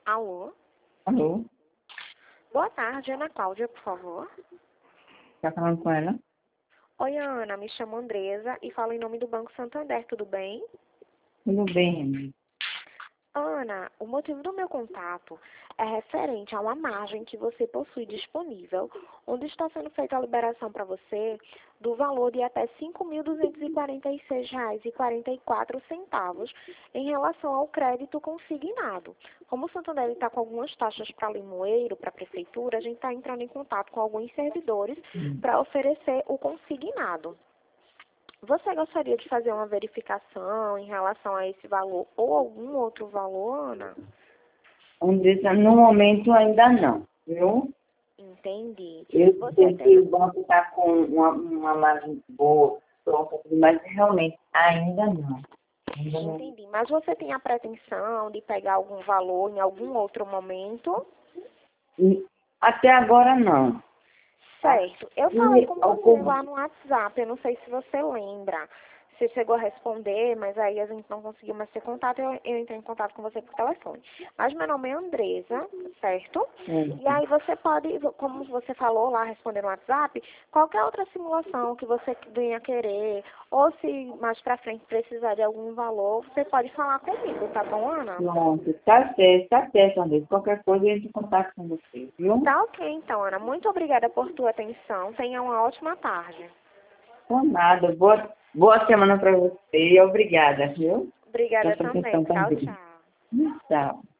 Alô? Alô? Boa tarde, Ana Cláudia, por favor. Tá falando com ela? Oi, Ana, me chamo Andresa e falo em nome do Banco Santander, tudo bem? Tudo bem, amiga. Ana, o motivo do meu contato é referente a uma margem que você possui disponível, onde está sendo feita a liberação para você do valor de até R$ 5.246,44 em relação ao crédito consignado. Como o Santander está com algumas taxas para limoeiro, para a prefeitura, a gente está entrando em contato com alguns servidores para oferecer o consignado. Você gostaria de fazer uma verificação em relação a esse valor ou algum outro valor, Ana? Andressa, no momento ainda não, viu? Entendi. Eu Você sei que tem... o banco está com uma margem boa, pronta, mas realmente ainda não. Ainda não. Entendi. Mas você tem a pretensão de pegar algum valor em algum outro momento? Até agora não. Tá? Certo. Eu falei com você lá no WhatsApp, eu não sei se você lembra. Você chegou a responder, mas aí a gente não conseguiu mais ter contato, eu entrei em contato com você por telefone. Mas meu nome é Andresa, certo? E aí você pode, como você falou lá, respondendo no WhatsApp, qualquer outra simulação que você venha querer, ou se mais pra frente precisar de algum valor, você pode falar comigo, tá bom, Ana? Pronto, tá certo, Andressa. Qualquer coisa eu entro em contato com você, viu? Tá ok, então, Ana. Muito obrigada por tua atenção. Tenha uma ótima tarde. Por nada. Boa semana para você. Obrigada, viu? Obrigada Pela sua também. atenção Tchau, também. tchau. Tchau.